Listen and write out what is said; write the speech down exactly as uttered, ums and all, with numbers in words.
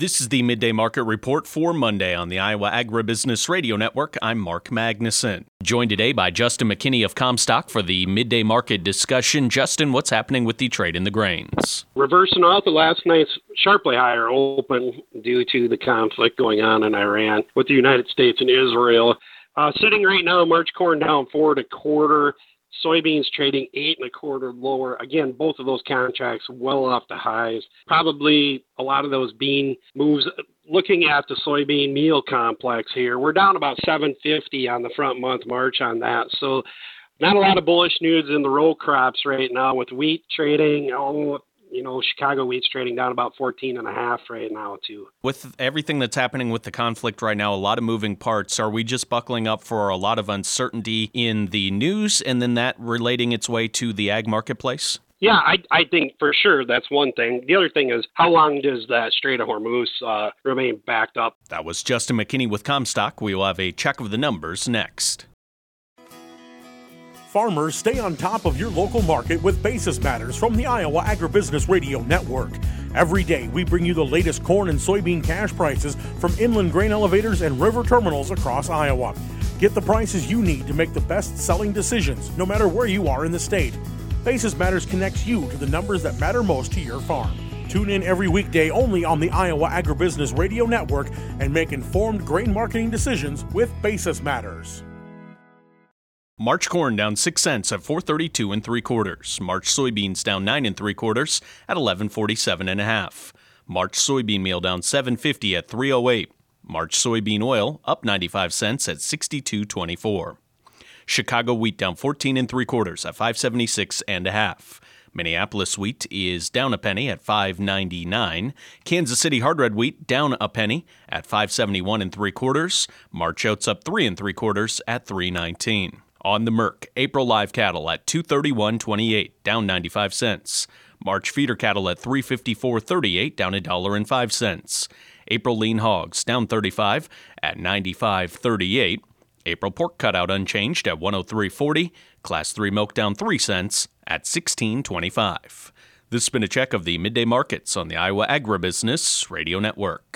This is the Midday Market Report for Monday on the Iowa Agribusiness Radio Network. I'm Mark Magnuson. Joined today by Justin McKinney of Comstock for the Midday Market discussion. Justin, what's happening with the trade in the grains? Reversing off the last night's sharply higher open due to the conflict going on in Iran with the United States and Israel. Uh, sitting right now, March corn down four and a quarter. Soybeans trading eight and a quarter lower. Again, both of those contracts well off the highs. Probably a lot of those bean moves. Looking at the soybean meal complex here, we're down about seven fifty on the front month March on that. So not a lot of bullish news in the row crops right now with wheat trading. Oh, you know, Chicago wheat's trading down about fourteen and a half right now too. With everything that's happening with the conflict right now, a lot of moving parts, are we just buckling up for a lot of uncertainty in the news and then that relating its way to the ag marketplace? Yeah, I, I think for sure that's one thing. The other thing is, how long does that Strait of Hormuz uh, remain backed up? That was Justin McKinney with Comstock. We will have a check of the numbers next. Farmers, stay on top of your local market with Basis Matters from the Iowa Agribusiness Radio Network. Every day, we bring you the latest corn and soybean cash prices from inland grain elevators and river terminals across Iowa. Get the prices you need to make the best-selling decisions, no matter where you are in the state. Basis Matters connects you to the numbers that matter most to your farm. Tune in every weekday only on the Iowa Agribusiness Radio Network and make informed grain marketing decisions with Basis Matters. March corn down six cents at four thirty-two and three quarters. March soybeans down nine and three quarters at eleven forty-seven and a half. March soybean meal down seven fifty at three oh eight. March soybean oil up ninety-five cents at sixty-two twenty-four. Chicago wheat down fourteen and three quarters at five seventy-six and a half. Minneapolis wheat is down a penny at five ninety-nine. Kansas City hard red wheat down a penny at five seventy-one and three quarters. March oats up three and three quarters at three nineteen. On the Merc, April live cattle at two thirty-one twenty-eight, down ninety-five cents. March feeder cattle at three fifty-four thirty-eight, down a dollar and five cents. April lean hogs down thirty-five at ninety-five thirty-eight. April pork cutout unchanged at one oh three forty. Class three milk down three cents at sixteen twenty-five. This has been a check of the midday markets on the Iowa Agribusiness Radio Network.